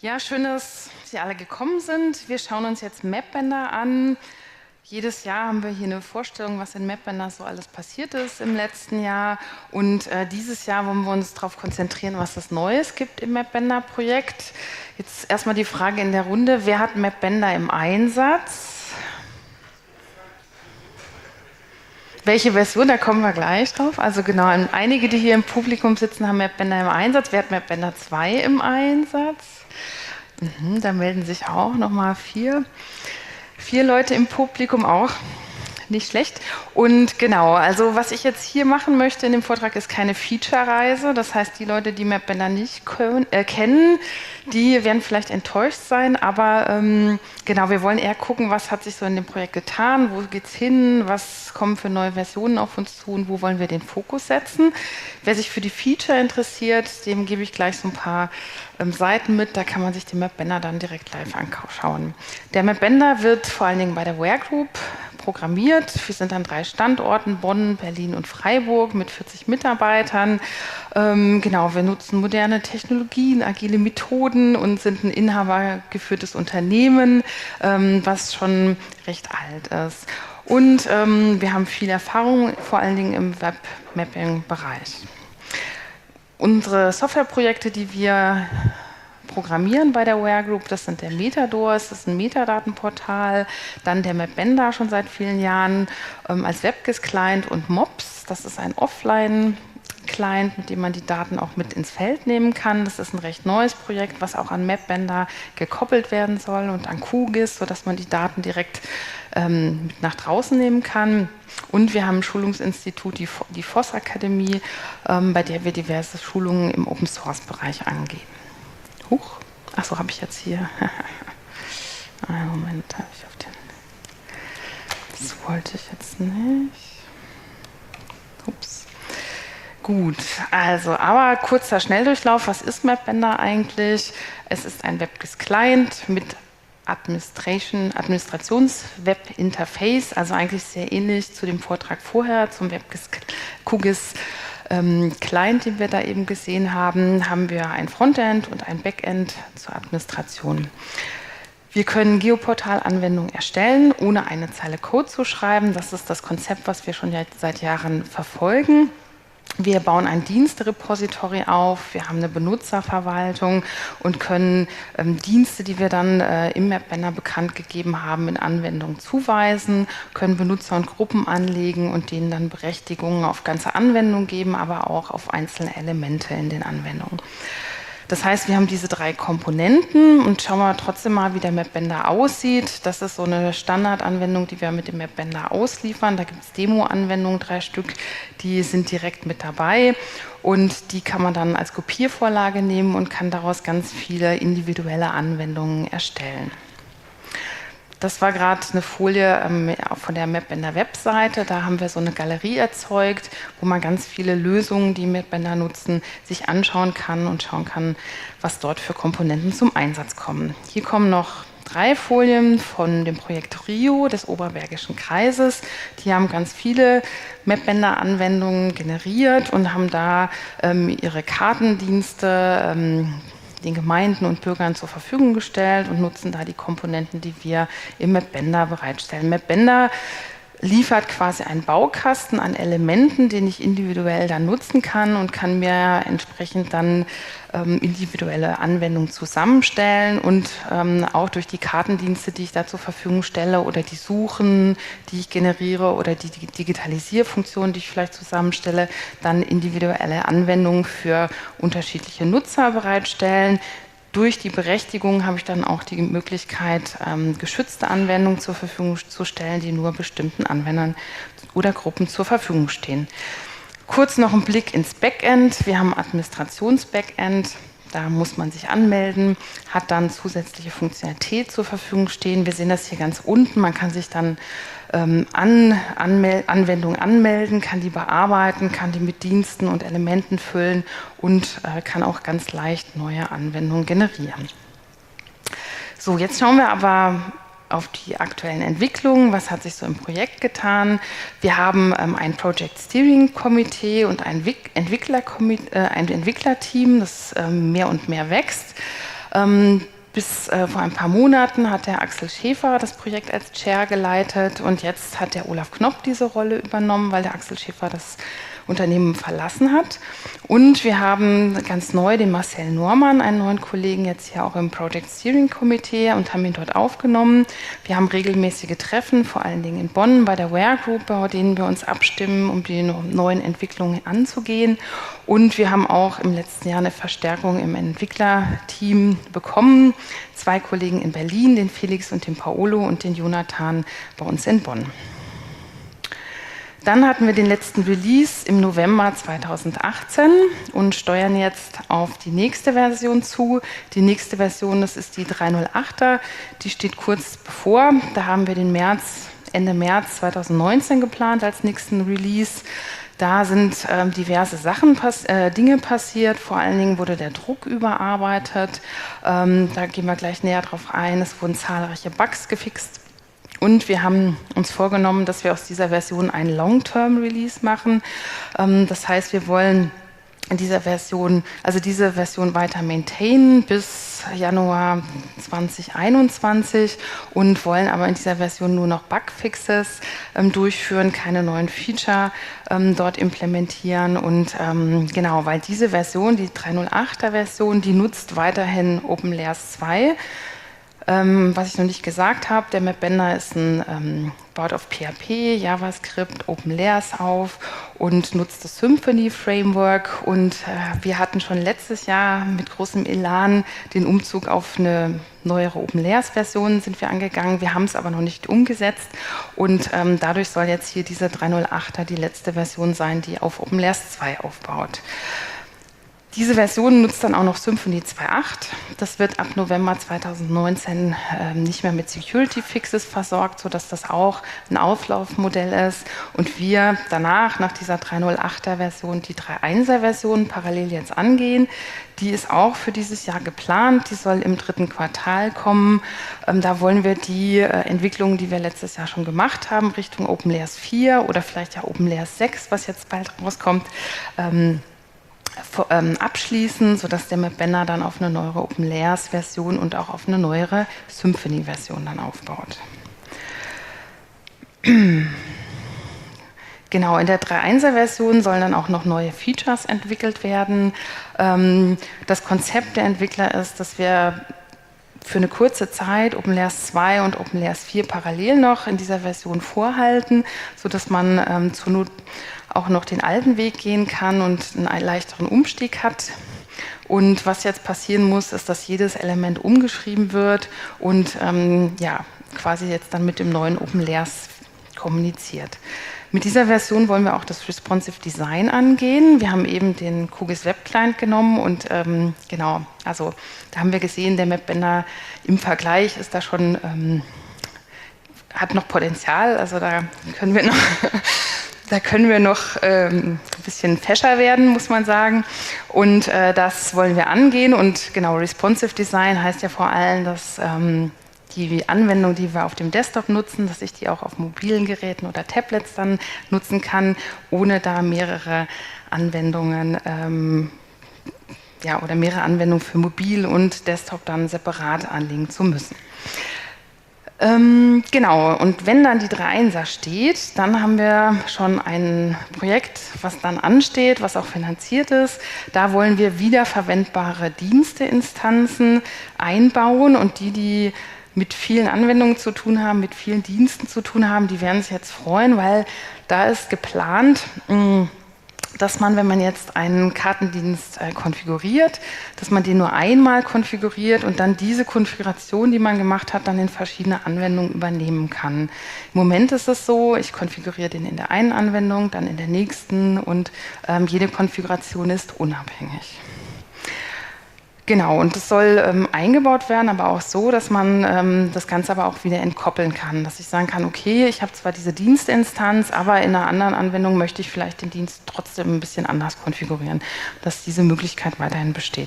Ja, schön, dass Sie alle gekommen sind. Wir schauen uns jetzt Mapbender an. Jedes Jahr haben wir hier eine Vorstellung, was in Mapbender so alles passiert ist im letzten Jahr. Und dieses Jahr wollen wir uns darauf konzentrieren, was es Neues gibt im Mapbender-Projekt. Jetzt erstmal die Frage in der Runde, wer hat Mapbender im Einsatz? Welche Version, da kommen wir gleich drauf. Also genau, einige, die hier im Publikum sitzen, haben Mapbender im Einsatz. Wer hat Mapbender 2 im Einsatz? Da melden sich auch nochmal vier Leute im Publikum auch. Nicht schlecht. Und genau, also was ich jetzt hier machen möchte in dem Vortrag ist keine Feature-Reise. Das heißt, die Leute, die Mapbender nicht kennen, die werden vielleicht enttäuscht sein. Aber genau, wir wollen eher gucken, was hat sich so in dem Projekt getan, wo geht's hin, was kommen für neue Versionen auf uns zu und wo wollen wir den Fokus setzen. Wer sich für die Feature interessiert, dem gebe ich gleich so ein paar Seiten mit, da kann man sich den Mapbender dann direkt live anschauen. Der Mapbender wird vor allen Dingen bei der Ware Group programmiert. Wir sind an 3 Standorten, Bonn, Berlin und Freiburg mit 40 Mitarbeitern. Genau, wir nutzen moderne Technologien, agile Methoden und sind ein inhabergeführtes Unternehmen, was schon recht alt ist. Und wir haben viel Erfahrung, vor allen Dingen im Webmapping-Bereich. Unsere Softwareprojekte, die wir programmieren bei der Ware Group, das sind der Metadors, das ist ein Metadatenportal, dann der Mapbender schon seit vielen Jahren als WebGIS-Client und MOPS, das ist ein Offline-Client, mit dem man die Daten auch mit ins Feld nehmen kann. Das ist ein recht neues Projekt, was auch an Mapbender gekoppelt werden soll und an QGIS, sodass man die Daten direkt mit nach draußen nehmen kann. Und wir haben ein Schulungsinstitut, die FOSS Akademie, bei der wir diverse Schulungen im Open-Source-Bereich angehen. Huch, achso, habe ich jetzt hier. Einen Moment, habe ich auf den. Das wollte ich jetzt nicht. Ups. Gut, also, aber kurzer Schnelldurchlauf. Was ist Mapbender eigentlich? Es ist ein WebGIS-Client mit Administrations-Web-Interface, also eigentlich sehr ähnlich zu dem Vortrag vorher, zum WebGIS Client, den wir da eben gesehen haben, haben wir ein Frontend und ein Backend zur Administration. Wir können Geoportal-Anwendungen erstellen, ohne eine Zeile Code zu schreiben. Das ist das Konzept, was wir schon seit Jahren verfolgen. Wir bauen ein Dienste-Repository auf, wir haben eine Benutzerverwaltung und können Dienste, die wir dann im Mapbender bekannt gegeben haben, in Anwendungen zuweisen, können Benutzer und Gruppen anlegen und denen dann Berechtigungen auf ganze Anwendungen geben, aber auch auf einzelne Elemente in den Anwendungen. Das heißt, wir haben diese 3 Komponenten und schauen wir trotzdem mal, wie der Mapbender aussieht. Das ist so eine Standardanwendung, die wir mit dem Mapbender ausliefern. Da gibt es Demo-Anwendungen, 3 Stück, die sind direkt mit dabei und die kann man dann als Kopiervorlage nehmen und kann daraus ganz viele individuelle Anwendungen erstellen. Das war gerade eine Folie von der Mapbender Webseite. Da haben wir so eine Galerie erzeugt, wo man ganz viele Lösungen, die Mapbender nutzen, sich anschauen kann und schauen kann, was dort für Komponenten zum Einsatz kommen. Hier kommen noch 3 Folien von dem Projekt RIO des Oberbergischen Kreises. Die haben ganz viele Mapbender-Anwendungen generiert und haben da ihre Kartendienste den Gemeinden und Bürgern zur Verfügung gestellt und nutzen da die Komponenten, die wir im Mapbender bereitstellen. Mapbender liefert quasi einen Baukasten an Elementen, den ich individuell dann nutzen kann und kann mir entsprechend dann individuelle Anwendungen zusammenstellen und auch durch die Kartendienste, die ich da zur Verfügung stelle oder die Suchen, die ich generiere oder die Digitalisierfunktionen, die ich vielleicht zusammenstelle, dann individuelle Anwendungen für unterschiedliche Nutzer bereitstellen. Durch die Berechtigung habe ich dann auch die Möglichkeit, geschützte Anwendungen zur Verfügung zu stellen, die nur bestimmten Anwendern oder Gruppen zur Verfügung stehen. Kurz noch ein Blick ins Backend. Wir haben ein Administrations-Backend. Da muss man sich anmelden, hat dann zusätzliche Funktionalität zur Verfügung stehen. Wir sehen das hier ganz unten. Man kann sich dann Anwendungen anmelden, kann die bearbeiten, kann die mit Diensten und Elementen füllen und kann auch ganz leicht neue Anwendungen generieren. So, jetzt schauen wir aber auf die aktuellen Entwicklungen. Was hat sich so im Projekt getan? Wir haben ein Project Steering Komitee und ein Entwicklerteam, das mehr und mehr wächst. Bis vor ein paar Monaten hat der Axel Schäfer das Projekt als Chair geleitet und jetzt hat der Olaf Knopp diese Rolle übernommen, weil der Axel Schäfer das Unternehmen verlassen hat. Und wir haben ganz neu den Marcel Normann, einen neuen Kollegen, jetzt hier auch im Project Steering Committee und haben ihn dort aufgenommen. Wir haben regelmäßige Treffen, vor allen Dingen in Bonn bei der Ware Group, bei denen wir uns abstimmen, um die neuen Entwicklungen anzugehen. Und wir haben auch im letzten Jahr eine Verstärkung im Entwicklerteam bekommen. 2 Kollegen in Berlin, den Felix und den Paolo und den Jonathan bei uns in Bonn. Dann hatten wir den letzten Release im November 2018 und steuern jetzt auf die nächste Version zu. Die nächste Version, das ist die 3.08er, die steht kurz bevor. Da haben wir den Ende März 2019 geplant als nächsten Release. Da sind diverse Dinge passiert. Vor allen Dingen wurde der Druck überarbeitet. Da gehen wir gleich näher drauf ein. Es wurden zahlreiche Bugs gefixt. Und wir haben uns vorgenommen, dass wir aus dieser Version einen Long-Term-Release machen. Das heißt, wir wollen in dieser Version, also diese Version weiter maintainen bis Januar 2021 und wollen aber in dieser Version nur noch Bugfixes durchführen, keine neuen Feature dort implementieren. Und genau, weil diese Version, die 3.08er Version, die nutzt weiterhin OpenLayers 2. Was ich noch nicht gesagt habe, der Mapbender ist baut auf PHP, JavaScript, OpenLayers auf und nutzt das Symfony Framework. Und wir hatten schon letztes Jahr mit großem Elan den Umzug auf eine neuere OpenLayers-Version sind wir angegangen. Wir haben es aber noch nicht umgesetzt und dadurch soll jetzt hier diese 3.08er die letzte Version sein, die auf OpenLayers 2 aufbaut. Diese Version nutzt dann auch noch Symfony 2.8. Das wird ab November 2019 nicht mehr mit Security Fixes versorgt, sodass das auch ein Auflaufmodell ist. Und wir danach, nach dieser 3.08er Version, die 3.1er Version parallel jetzt angehen. Die ist auch für dieses Jahr geplant. Die soll im 3. Quartal kommen. Da wollen wir die Entwicklungen, die wir letztes Jahr schon gemacht haben, Richtung OpenLayers 4 oder vielleicht ja OpenLayers 6, was jetzt bald rauskommt, abschließen, sodass der Mapbender dann auf eine neuere OpenLayers-Version und auch auf eine neuere Symfony-Version dann aufbaut. Genau, in der 3.1er-Version sollen dann auch noch neue Features entwickelt werden. Das Konzept der Entwickler ist, dass wir für eine kurze Zeit OpenLayers 2 und OpenLayers 4 parallel noch in dieser Version vorhalten, sodass man zur Not auch noch den alten Weg gehen kann und einen leichteren Umstieg hat. Und was jetzt passieren muss, ist, dass jedes Element umgeschrieben wird und quasi jetzt dann mit dem neuen OpenLayers kommuniziert. Mit dieser Version wollen wir auch das Responsive Design angehen. Wir haben eben den QGIS Web Client genommen und genau, also da haben wir gesehen, der Mapbender im Vergleich ist da schon, hat noch Potenzial, also da können wir noch ein bisschen fescher werden, muss man sagen. Und das wollen wir angehen. Und genau, Responsive Design heißt ja vor allem, dass die Anwendung, die wir auf dem Desktop nutzen, dass ich die auch auf mobilen Geräten oder Tablets dann nutzen kann, ohne da mehrere Anwendungen oder mehrere Anwendungen für Mobil und Desktop dann separat anlegen zu müssen. Genau, und wenn dann die 3.1er steht, dann haben wir schon ein Projekt, was dann ansteht, was auch finanziert ist. Da wollen wir wiederverwendbare Diensteinstanzen einbauen und die mit vielen Anwendungen zu tun haben, mit vielen Diensten zu tun haben, die werden sich jetzt freuen, weil da ist geplant, dass man, wenn man jetzt einen Kartendienst konfiguriert, dass man den nur einmal konfiguriert und dann diese Konfiguration, die man gemacht hat, dann in verschiedene Anwendungen übernehmen kann. Im Moment ist es so, ich konfiguriere den in der einen Anwendung, dann in der nächsten und jede Konfiguration ist unabhängig. Genau, und das soll eingebaut werden, aber auch so, dass man das Ganze aber auch wieder entkoppeln kann. Dass ich sagen kann, okay, ich habe zwar diese Dienstinstanz, aber in einer anderen Anwendung möchte ich vielleicht den Dienst trotzdem ein bisschen anders konfigurieren, dass diese Möglichkeit weiterhin besteht.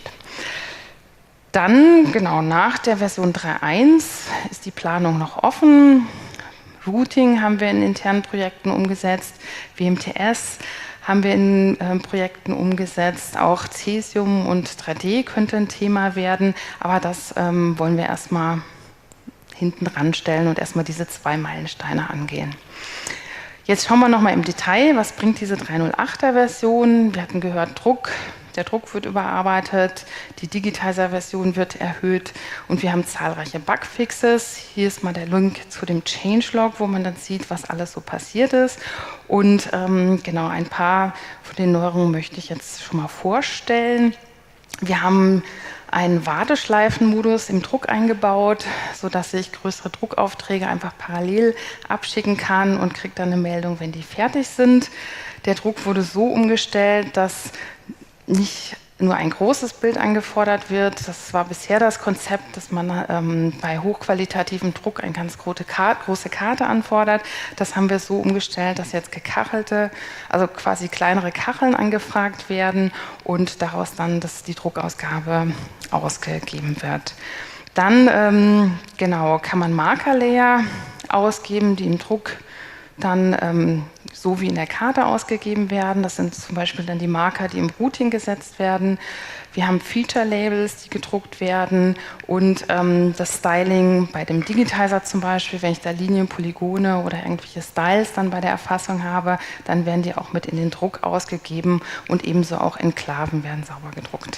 Dann, genau, nach der Version 3.1 ist die Planung noch offen. Routing haben wir in internen Projekten umgesetzt, WMTS haben wir in Projekten umgesetzt. Auch Cäsium und 3D könnte ein Thema werden, aber das wollen wir erstmal hinten ranstellen und erstmal diese 2 Meilensteine angehen. Jetzt schauen wir nochmal im Detail, was bringt diese 3.08er Version? Wir hatten gehört, der Druck wird überarbeitet, die Digitizer-Version wird erhöht und wir haben zahlreiche Bugfixes. Hier ist mal der Link zu dem Changelog, wo man dann sieht, was alles so passiert ist. Und genau, ein paar von den Neuerungen möchte ich jetzt schon mal vorstellen. Wir haben einen Warteschleifenmodus im Druck eingebaut, sodass ich größere Druckaufträge einfach parallel abschicken kann und kriege dann eine Meldung, wenn die fertig sind. Der Druck wurde so umgestellt, dass nicht nur ein großes Bild angefordert wird. Das war bisher das Konzept, dass man bei hochqualitativem Druck eine ganz große Karte anfordert. Das haben wir so umgestellt, dass jetzt gekachelte, also quasi kleinere Kacheln angefragt werden und daraus dann die Druckausgabe ausgegeben wird. Dann genau, kann man Markerlayer ausgeben, die im Druck dann so wie in der Karte ausgegeben werden. Das sind zum Beispiel dann die Marker, die im Routing gesetzt werden. Wir haben Feature-Labels, die gedruckt werden und das Styling bei dem Digitizer zum Beispiel, wenn ich da Linien, Polygone oder irgendwelche Styles dann bei der Erfassung habe, dann werden die auch mit in den Druck ausgegeben und ebenso auch Enklaven werden sauber gedruckt.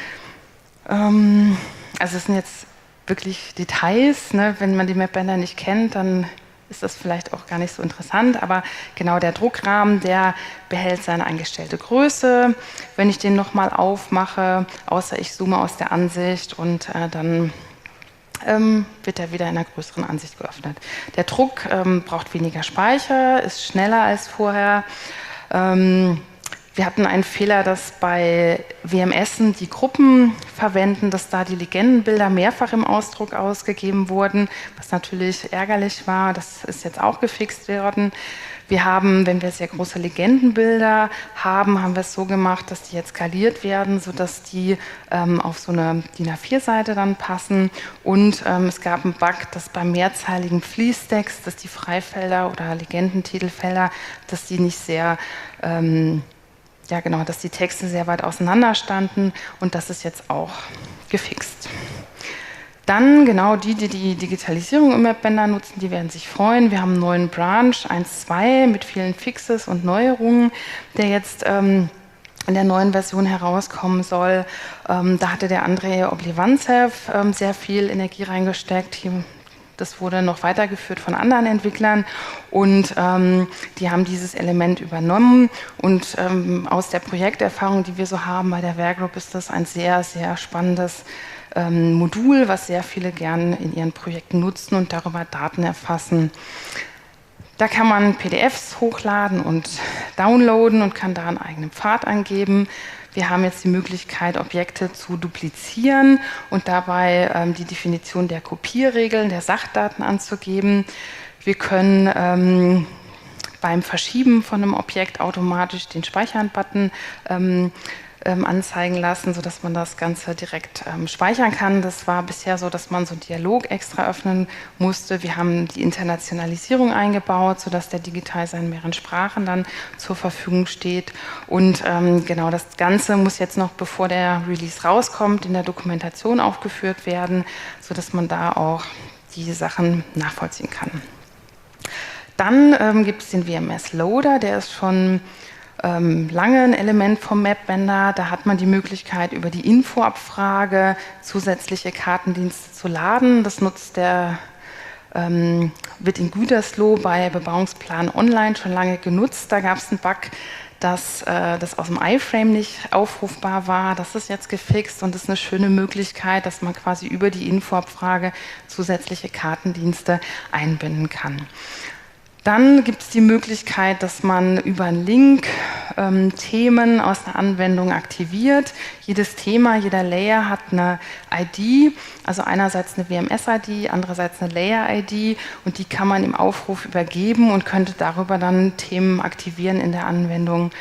Also es sind jetzt wirklich Details, ne? Wenn man die Mapbänder nicht kennt, dann ist das vielleicht auch gar nicht so interessant, aber genau der Druckrahmen, der behält seine eingestellte Größe. Wenn ich den nochmal aufmache, außer ich zoome aus der Ansicht und dann wird er wieder in einer größeren Ansicht geöffnet. Der Druck braucht weniger Speicher, ist schneller als vorher. Wir hatten einen Fehler, dass bei WMSen die Gruppen verwenden, dass da die Legendenbilder mehrfach im Ausdruck ausgegeben wurden, was natürlich ärgerlich war. Das ist jetzt auch gefixt worden. Wir haben, wenn wir sehr große Legendenbilder haben, haben wir es so gemacht, dass die jetzt skaliert werden, sodass die auf so eine DIN A4-Seite dann passen. Und es gab einen Bug, dass beim mehrzeiligen Fließtext, dass die Freifelder oder Legendentitelfelder, dass die nicht sehr ja genau, dass die Texte sehr weit auseinander standen und das ist jetzt auch gefixt. Dann genau die Digitalisierung im Mapbänder nutzen, die werden sich freuen. Wir haben einen neuen Branch 1.2 mit vielen Fixes und Neuerungen, der jetzt in der neuen Version herauskommen soll. Da hatte der Andrei Oblivanzev sehr viel Energie reingesteckt. Das wurde noch weitergeführt von anderen Entwicklern und die haben dieses Element übernommen und aus der Projekterfahrung, die wir so haben bei der Werkgroup, ist das ein sehr, sehr spannendes Modul, was sehr viele gern in ihren Projekten nutzen und darüber Daten erfassen. Da kann man PDFs hochladen und downloaden und kann da einen eigenen Pfad angeben. Wir haben jetzt die Möglichkeit, Objekte zu duplizieren und dabei die Definition der Kopierregeln, der Sachdaten anzugeben. Wir können beim Verschieben von einem Objekt automatisch den Speichern-Button anzeigen lassen, sodass man das Ganze direkt speichern kann. Das war bisher so, dass man so einen Dialog extra öffnen musste. Wir haben die Internationalisierung eingebaut, sodass der Digitizer in mehreren Sprachen dann zur Verfügung steht. Und genau das Ganze muss jetzt noch, bevor der Release rauskommt, in der Dokumentation aufgeführt werden, sodass man da auch die Sachen nachvollziehen kann. Dann gibt es den WMS-Loader, der ist schon lange ein Element vom Mapbänder. Da hat man die Möglichkeit, über die Infoabfrage zusätzliche Kartendienste zu laden. Das nutzt wird in Gütersloh bei Bebauungsplan Online schon lange genutzt. Da gab es einen Bug, dass das aus dem iFrame nicht aufrufbar war. Das ist jetzt gefixt und das ist eine schöne Möglichkeit, dass man quasi über die Infoabfrage zusätzliche Kartendienste einbinden kann. Dann gibt es die Möglichkeit, dass man über einen Link Themen aus einer Anwendung aktiviert. Jedes Thema, jeder Layer hat eine ID, also einerseits eine WMS-ID, andererseits eine Layer-ID und die kann man im Aufruf übergeben und könnte darüber dann Themen aktivieren in der Anwendung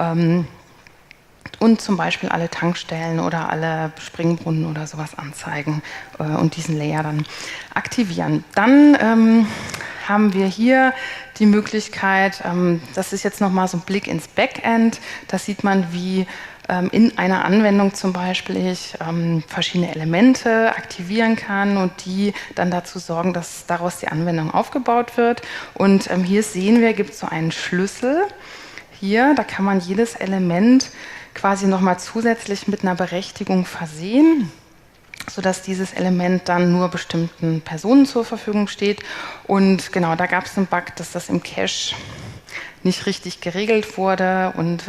und zum Beispiel alle Tankstellen oder alle Springbrunnen oder sowas anzeigen und diesen Layer dann aktivieren. Dann haben wir hier die Möglichkeit, das ist jetzt nochmal so ein Blick ins Backend, da sieht man, wie in einer Anwendung zum Beispiel ich verschiedene Elemente aktivieren kann und die dann dazu sorgen, dass daraus die Anwendung aufgebaut wird. Und hier sehen wir, gibt es so einen Schlüssel. Hier, da kann man jedes Element quasi nochmal zusätzlich mit einer Berechtigung versehen, sodass dieses Element dann nur bestimmten Personen zur Verfügung steht. Und genau, da gab es einen Bug, dass das im Cache nicht richtig geregelt wurde und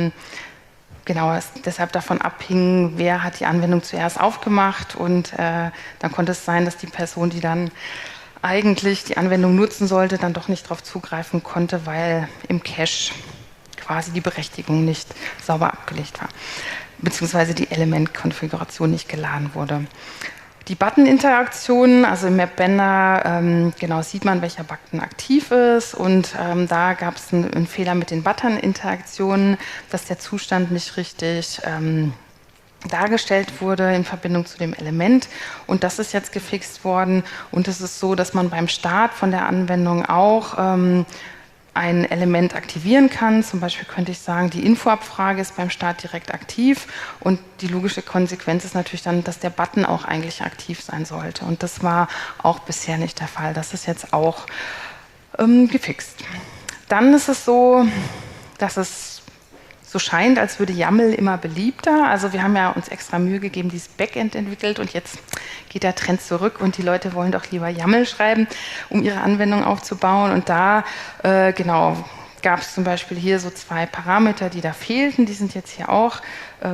genau, es deshalb davon abhing, wer hat die Anwendung zuerst aufgemacht und dann konnte es sein, dass die Person, die dann eigentlich die Anwendung nutzen sollte, dann doch nicht darauf zugreifen konnte, weil im Cache quasi die Berechtigung nicht sauber abgelegt war, beziehungsweise die Elementkonfiguration nicht geladen wurde. Die Button-Interaktionen, also im Mapbender, genau sieht man, welcher Button aktiv ist und da gab es einen Fehler mit den Button-Interaktionen, dass der Zustand nicht richtig dargestellt wurde in Verbindung zu dem Element und das ist jetzt gefixt worden und es ist so, dass man beim Start von der Anwendung auch ein Element aktivieren kann. Zum Beispiel könnte ich sagen, die Infoabfrage ist beim Start direkt aktiv und die logische Konsequenz ist natürlich dann, dass der Button auch eigentlich aktiv sein sollte. Und das war auch bisher nicht der Fall. Das ist jetzt auch gefixt. Dann ist es so, dass es so scheint, als würde YAML immer beliebter. Also wir haben ja uns extra Mühe gegeben, dieses Backend entwickelt und jetzt geht der Trend zurück und die Leute wollen doch lieber YAML schreiben, um ihre Anwendung aufzubauen. Und da, genau, gab es zum Beispiel hier so 2 Parameter, die da fehlten. Die sind jetzt hier auch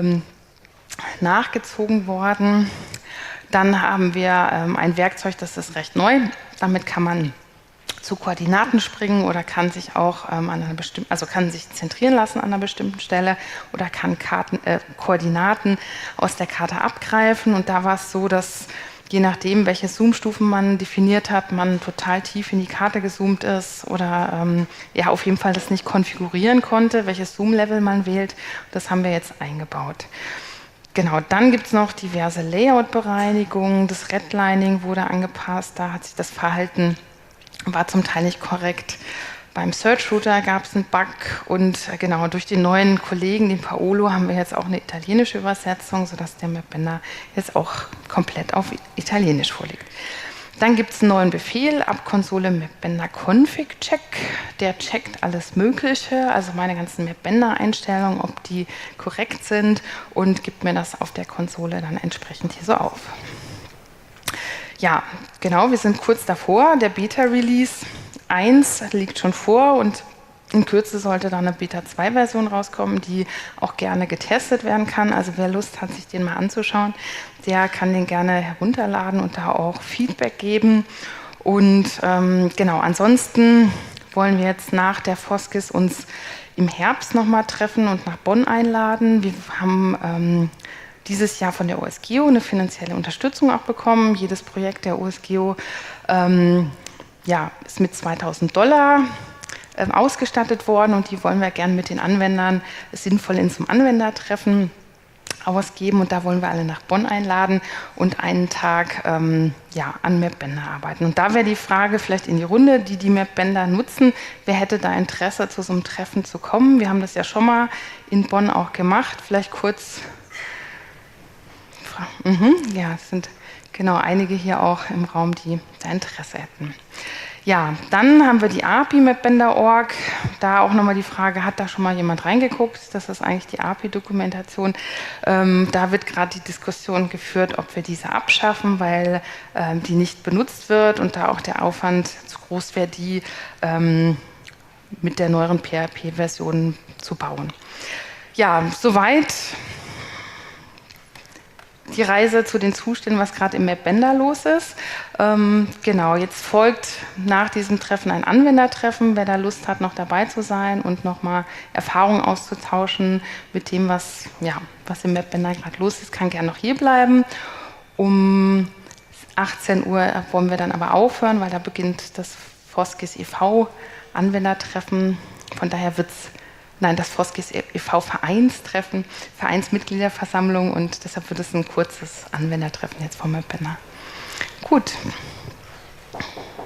nachgezogen worden. Dann haben wir ein Werkzeug, das ist recht neu. Damit kann man zu Koordinaten springen oder kann sich auch an einer bestimmten, also kann sich zentrieren lassen an einer bestimmten Stelle oder kann Koordinaten aus der Karte abgreifen. Und da war es so, dass je nachdem, welche Zoom-Stufen man definiert hat, man total tief in die Karte gezoomt ist oder ja auf jeden Fall das nicht konfigurieren konnte, welches Zoom-Level man wählt. Das haben wir jetzt eingebaut. Genau, dann gibt es noch diverse Layout-Bereinigungen. Das Redlining wurde angepasst, da hat sich das Verhalten war zum Teil nicht korrekt. Beim Search Router gab es einen Bug und genau durch den neuen Kollegen, den Paolo, haben wir jetzt auch eine italienische Übersetzung, sodass der Mapbender jetzt auch komplett auf Italienisch vorliegt. Dann gibt es einen neuen Befehl, App-Konsole Mapbender Config Check. Der checkt alles Mögliche, also meine ganzen Mapbender-Einstellungen, ob die korrekt sind und gibt mir das auf der Konsole dann entsprechend hier so auf. Ja, genau, wir sind kurz davor. Der Beta-Release 1 liegt schon vor und in Kürze sollte dann eine Beta-2-Version rauskommen, die auch gerne getestet werden kann. Also wer Lust hat, sich den mal anzuschauen, der kann den gerne herunterladen und da auch Feedback geben. Und genau, ansonsten wollen wir jetzt nach der Foskis uns im Herbst nochmal treffen und nach Bonn einladen. Wir haben dieses Jahr von der OSGeo eine finanzielle Unterstützung auch bekommen. Jedes Projekt der OSGeo ja, ist mit $2000 ausgestattet worden und die wollen wir gerne mit den Anwendern sinnvoll in zum Anwendertreffen ausgeben und da wollen wir alle nach Bonn einladen und einen Tag ja, an Mapbender arbeiten. Und da wäre die Frage vielleicht in die Runde, die Mapbender nutzen, wer hätte da Interesse, zu so einem Treffen zu kommen? Wir haben das ja schon mal in Bonn auch gemacht. Vielleicht kurz. Ja, es sind genau einige hier auch im Raum, die da Interesse hätten. Ja, dann haben wir die API Mapbender.org. Da auch nochmal die Frage, hat da schon mal jemand reingeguckt? Das ist eigentlich die API-Dokumentation. Da wird gerade die Diskussion geführt, ob wir diese abschaffen, weil die nicht benutzt wird und da auch der Aufwand zu groß wäre, die mit der neueren PHP-Version zu bauen. Ja, soweit die Reise zu den Zuständen, was gerade im Mapbender los ist. Genau, jetzt folgt nach diesem Treffen ein Anwendertreffen. Wer da Lust hat, noch dabei zu sein und nochmal Erfahrungen auszutauschen mit dem, was im Mapbender gerade los ist, kann gerne noch hier bleiben. Um 18 Uhr wollen wir dann aber aufhören, weil da beginnt das Foskis e.V. Anwendertreffen. Von daher wird es das Foskis e.V. Vereinstreffen, Vereinsmitgliederversammlung und deshalb wird es ein kurzes Anwendertreffen jetzt vom Mapbender. Gut.